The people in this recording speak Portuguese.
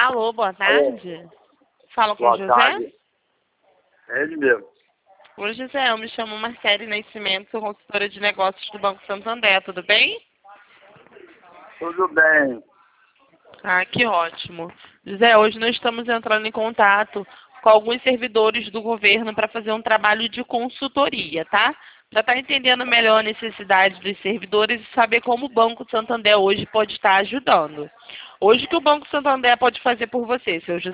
Alô, boa Alô, tarde. Fala com o boa José? tarde. É ele mesmo. Oi, José, eu me chamo Marcele Nascimento, sou consultora de negócios do Banco Santander, tudo bem? Tudo bem. Ah, que ótimo. José, hoje nós estamos entrando em contato com alguns servidores do governo para fazer um trabalho de consultoria, tá? Para estar entendendo melhor a necessidade dos servidores e saber como o Banco Santander hoje pode estar ajudando. Hoje, o que o Banco Santander pode fazer por você, seu José?